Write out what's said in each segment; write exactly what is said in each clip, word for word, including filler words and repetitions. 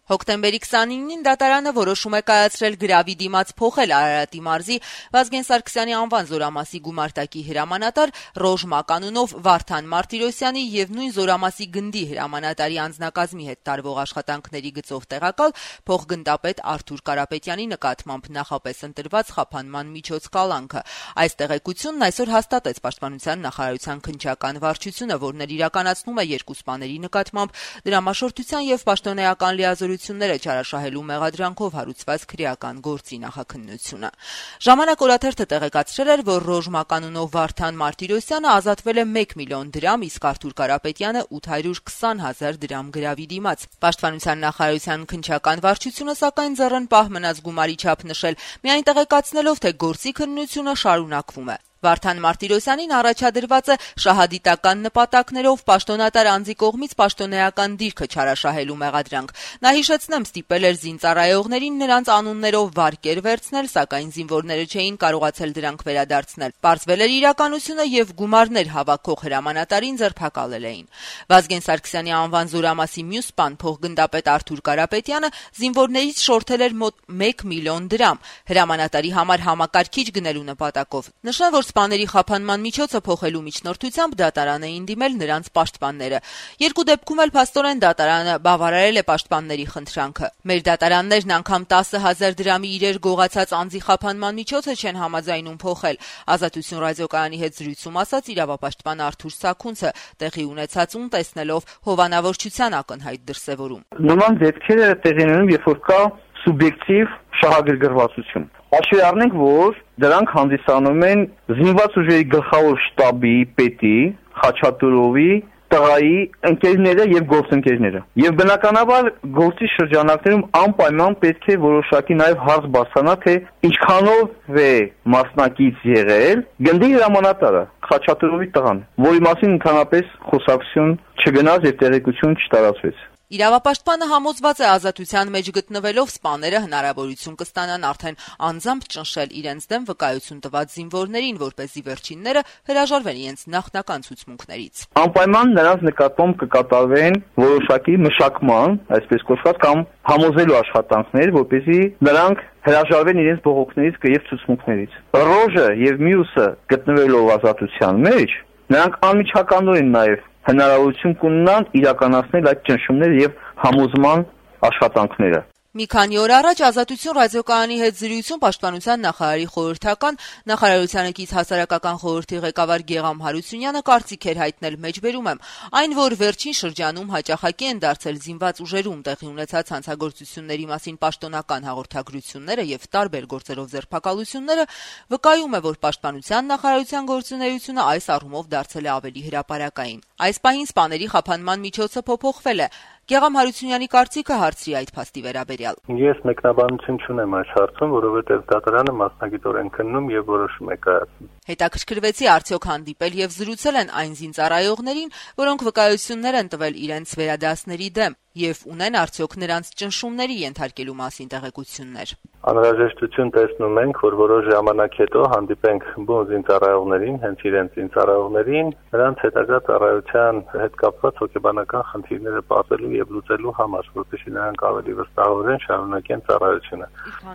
Հոկտեմբերի քսանինին դատարանը որոշում է կայացրել գրավի դիմաց փոխել Արարատի մարզի Վազգեն Սարգսյանի անվան զորամասի գումարտակի հրամանատար Ռոժմա կանունով Վարդան Մարտիրոսյանի եւ նույն զորամասի գնդի հրամանատարի անձնակազմի հետ տարվող աշխատանքների գծով տեղակալ փոխգնդապետ Արթուր Կարապետյանի նկատմամբ նախապես ընտրված խափանման միջոց կալանքը։ Այս տեղեկությունն այսօր հաստատեց Պաշտպանության նախարարության քննչական վարչությունը, որն էլ իրականացնում է երկու սպաների նկատմամբ դրամաշորթության եւ պաշտոնեական լիազորությունները չարաշահելու մեղադրանքով հարուցված քրեական գործի նախաքննությունը։ Ժամանակ օրաթերթը տեղեկացրել էր, որ Ռոժմա կանունով Վարդան Մարտիրոսյանը ազատվել է մեկ միլիոն դրամ, իսկ Արթուր Կարապետյանը ութ հարյուր քսան հազար դրամ գրավի դիմաց։ Պաշտպանության նախարարության քննչական վարչությունը սակայն ձեռնպահ մնաց գումարի չափ նշել, միայն տեղեկացնելով, թե գործի քննությունը շարունակվում է։ Վարդան Մարտիրոսյանին առաջադրված է շահադիտական նպատակներով պաշտոնատար անձի կողմից պաշտոնեական դիրքը չարաշահելու մեղադրանք։ Նա հիշեցնեմ ստիպել էր զինծառայողներին նրանց անուններով վարկեր վերցնել, սակայն զինվորները չէին կարողացել դրանք վերադարձնել։ Պարզվել էր իրականությունը եւ գումարներ հավաքող հրամանատարին ձերբակալել էին։ Վազգեն Սարգսյանի անվան զորամասի մյուս սպան փոխգնդապետ Արթուր Կարապետյանը զինվորներից շորթել էր մոտ մեկ միլիոն դրամ հրամանատարի համար համակարգիչ գնելու նպատակով։ Նշեմ, որ սպաների խափանման միջոցը փոխելու միջնորդությամբ դատարան էին դիմել նրանց պաշտպանները։ Երկու դեպքում էլ փաստորեն դատարանը բավարարել է պաշտպանների խնդրանքը։ Մեր դատարաններն անգամ տասը հազար դրամի իրեր գողացած անձի խափանման միջոցը չեն համաձայնում փոխել։ Ազատություն ռադիոկայանի հետ զրույցում ասաց իրավապաշտպան Արթուր Սաքունցը, տեղի ունեցածուն տեսնելով հովանավորչության ակնհայտ դրսևորում։ Նման դեպքերը տեղի ունենում, երբ որ կա սուբյեկտիվ շահագրգռվածություն։ Հաշվի առնենք, որ դրանք հանդիսանում են զինված ուժերի գլխավոր շտաբի պետի Խաչատուրովի տղայի ընկերները եւ գործընկերները։ Եվ բնականաբար գործի շրջանակներում անպայման պետք է որոշակի նաեւ հարց բարձրանա, թե ինչքանով է մասնակից եղել գնդի հրամանատարը Խաչատուրովի տղան, որի մասին ընդհանրապես խոսակցություն չգնաց եւ տեղեկություն չտարածվեց։ Իրավապաշտպանը համոզված է ազատության մեջ գտնվելով սպաները հնարավորություն կստանան արդեն անձամբ ճնշել իրենց դեմ վկայություն տված զինվորներին, որպեսզի վերջինները հրաժարվեն իրենց նախնական ցուցմունքներից։ Անպայման նրանց նկատմամբ կկատարվեն որոշակի մշակման, այսպես կոչված, կամ համոզելու աշխատանքներ, որպեսզի նրանք հրաժարվեն իրենց բողոքներից եւ ցուցմունքներից։ Ռոժը եւ մյուսը գտնվելով ազատության մեջ, նրանք անմիջականորեն նաեւ հնարավորություն կունենան իրականացնել այդ ճնշումները եւ համոզման աշխատանքները։ Մի քանի օր առաջ Ազատություն ռադիոկայանի հետ զրույցում Պաշտպանության նախարարի խորհրդական Նախարարությանը կից հասարակական խորհրդի ղեկավար Գեգամ Հարությունյանը կարծիք էր հայտնել, մեջբերում եմ, այն, որ վերջին շրջանում հաճախակի են դարձել զինված ուժերում տեղի ունեցած հանցագործությունների մասին պաշտոնական հաղորդագրությունները եւ տարբեր գործերով ձերբակալությունները, վկայում է, որ Պաշտպանության նախարարության գործունեությունը այս առումով դարձել է ավելի հրապարակային։ Այս պահին սպաների խափանման միջոցը փոփոխվել է։ Գեգամ Հարությունյանի կարծիքը հարցրի այդ փաստի վերաբերյալ։ Ես մեկնաբանություն չունեմ այս հարցում, որովհետև դատարանը մասնագիտորեն քննում եւ որոշում է կայացնում։ Հետաքրքրվեցի արդյոք հանդիպել եւ զրուցել են այն զինծառայողներին, որոնք վկայություններ են տվել իրենց վերադասների դեմ եւ ունեն արդյոք նրանց ճնշումների ենթարկելու մասին տեղեկություններ։ Անհրաժեշտություն տեսնում ենք, որ որոշ ժամանակ հետո հանդիպենք բուն զինծառայողներին, հենց իրենց զինծառայողներին, նրանց հետագա ծառայության հետ կապված հոգեբանական խնդիրները պարզելու եւ լուծելու համար, որպեսզի նրանք ավելի վստահորեն շարունակեն ծառայությունը։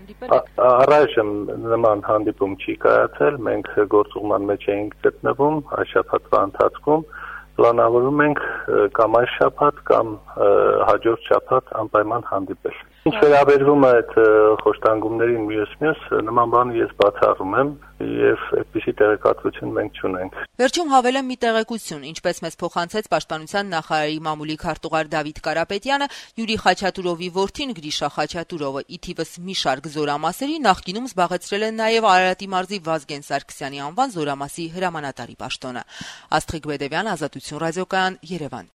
Առայժմ նման հանդիպում չի կայացել, մենք գործուղման մեջ էինք գտնվում այս շաբաթվա ընթացքում, պլանավորում ենք կամ այս շաբաթ կամ հաջորդ շաբաթ անպայման հանդիպել։ Ինչ վերաբերվում է այդ խոշտանգումներին մյուս-մյուս, նման բան ես բացառում եմ եւ այդպիսի տեղեկատվություն մենք չունենք։ Վերջում հավելեմ մի տեղեկություն, ինչպես մեզ փոխանցեց Պաշտպանության նախարարի մամուլի քարտուղար Դավիթ Կարապետյանը, Յուրի Խաչատուրովի որդին Գրիշա Խաչատուրովը ի թիվս մի շարք զորամասերի նախկինում զբաղեցրել են նաեւ Արարատի մարզի Վազգեն Սարգսյանի անվան զորամասի հրամանատարի պաշտոնը։ Աստղիկ Բեդևյան, Ազատություն ռադիոկայան, Երևան։